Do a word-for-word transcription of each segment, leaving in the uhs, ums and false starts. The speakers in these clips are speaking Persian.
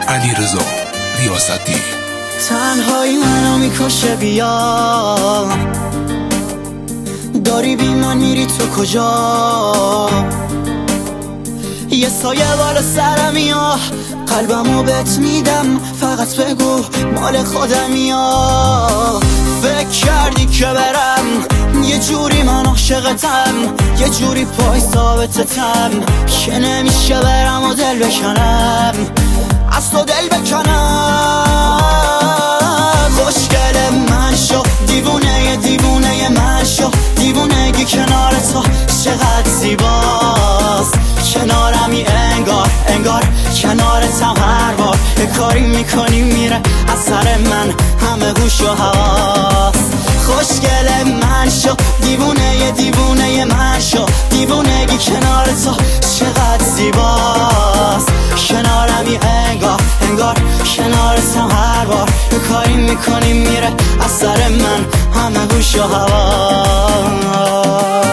علیرضا ریاستی. تنهایی منو میکشه، بیا داری بی من میری تو کجا؟ یه سایه بالا سرم یا قلبمو بهت میدم، فقط بگو مال خودم یا فکر کردی که برم یه جوری من عاشقتم، یه جوری پای ثابتتم که نمیشه برم و دل بکنم، از تو دل بکنم. خوشگل من شو، دیوونه دیوونه من شو، دیوونگی کنار تو چقدر زیباست، کنارمی انگار انگار کنارتم هر بار یه کاری میکنی میره از سر من همه گوش و حواس. خوشگل من شو، دیوونه دیوونه من شو، دیوونگی کنار تو چقدر زیباست، کنارمی انگار انگار کنارتم هر بار یه کاری میکنی میره از سر من همه گوش و حواس.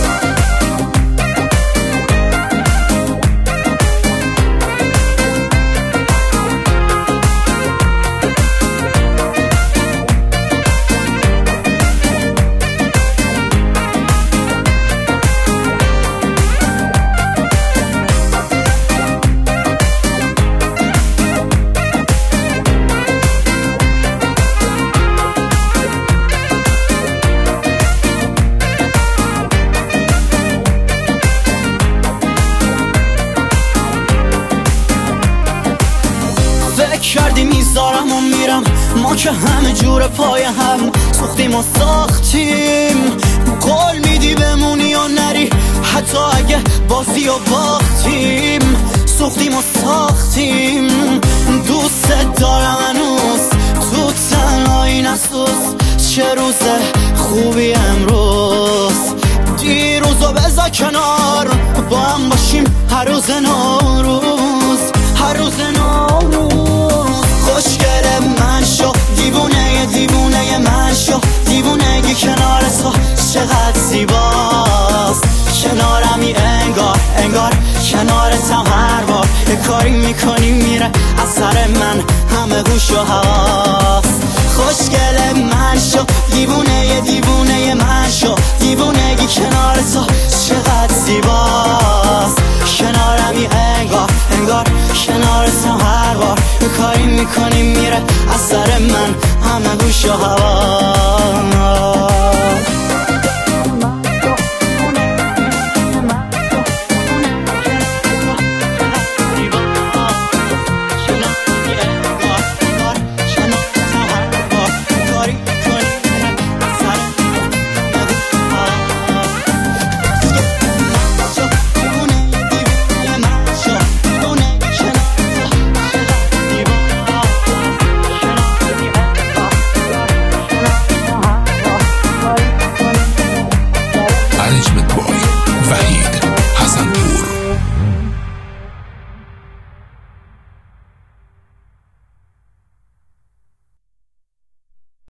کردی میذارم و میرم، ما که همه جور پای هم سوختیم و ساختیم، قول میدی بمونی یا نری حتی اگه بازی و باختیم، سوختیم و ساختیم. دوست دارم هنوز تو تنهایی نسوز، چه روز خوبی امروز، دیروزو بذار کنار با هم باشیم هر روز نوروز، هر روز نوروز. خوشگل من شو، دیوونه دیوونه من شو، دیوونگی کنار تو چقدر زیباست، کنارمی انگار انگار کنارتم هر بار یه کاری میکنی میره از سر من همه گوش و حواس. خوشگل من شو، دیوونه دیوونه من شو، دیوونگی کنار تو چقدر زیباست، کنارمی انگار انگار کنارتم هر بار یه کاری میکنی میره از سر من همه گوش و حواس. Management Boy Vahid.